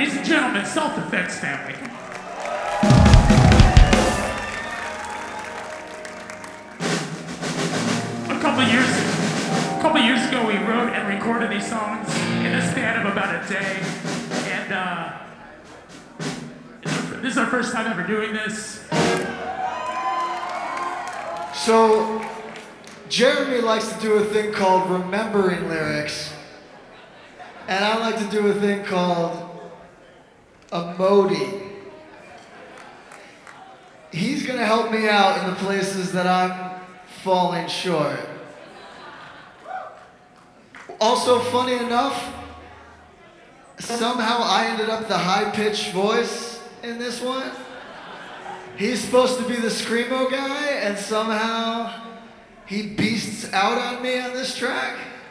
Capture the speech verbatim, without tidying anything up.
ladies and gentlemen, Self-Defense Family. A couple years, a couple years ago, we wrote and recorded these songs in a span of about a day, and uh, this is our first time ever doing this. So, Jeremy likes to do a thing called remembering lyrics, and I like to do a thing called emoting. He's gonna help me out in the places that I'm falling short. Also, funny enough, somehow I ended up the high-pitched voice in this one. He's supposed to be the screamo guy, and somehow he beasts out on me on this track.